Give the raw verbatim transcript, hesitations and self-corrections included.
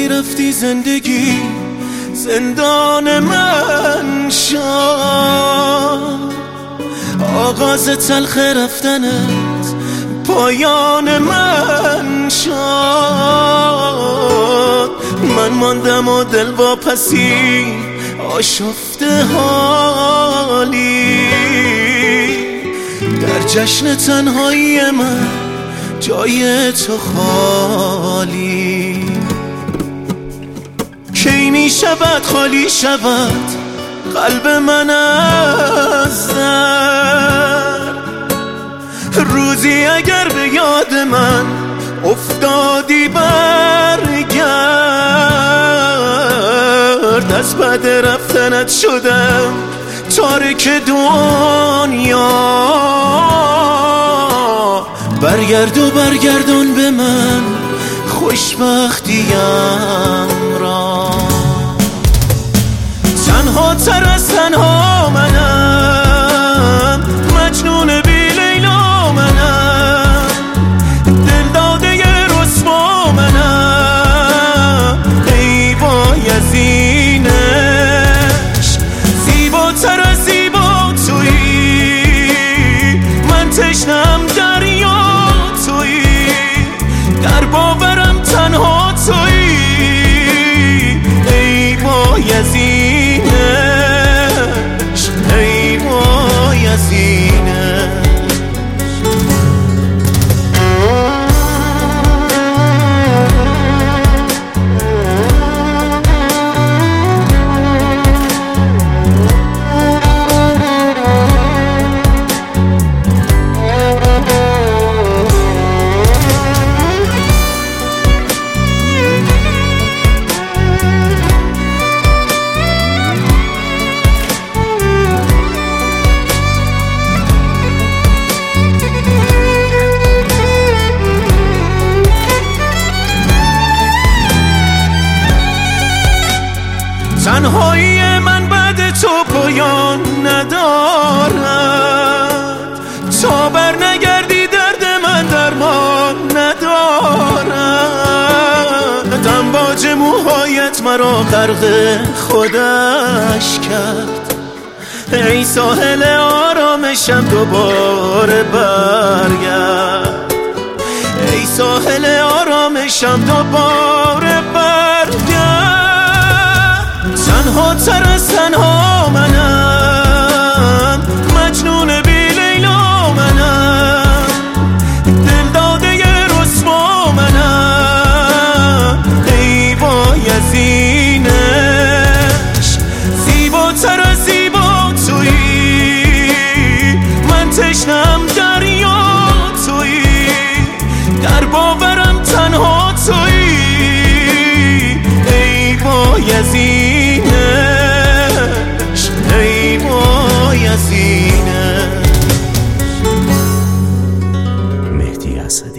رفتی زندگی زندان من شد، آغاز تلخ رفتنت پایان من شد. من ماندم و دل واپسی آشفته حالی، در جشن تنهایی من جای تو خالی. کی می شود خالی شود قلب من از درد، روزی اگر به یاد من افتادی برگرد. از بعد رفتنت شدم تارک دنیا، برگرد و برگردون به من خوشبختیم را. تنها تر از تنها منم، مجنون بی لیلا منم، دل داده رسوا منم. ای وای از اینش، زیباتر از زیبا تویی، من تشنم دریا تویی، در باورم تنها تویی. ای وای از اینش، ای وای از اینش. تنهایی من بعد تو پایان ندارد، تا بر نگردی درد من درمان ندارد. امواج موهایت مرا غرق خودش کرد، ای ساحل آرامشم دوباره برگرد. ای ساحل آرامشم دوباره برگرد. تنها تر از تنها منم، مجنون بی لیلا منم، دل داده رسوا منم. ای وای از اینش، زیباتر از زیبا تویی، من تشنم دریا تویی، در باورم تنها تویی. ای وای از اینش، ای وای از اینش. مهدی اسدی.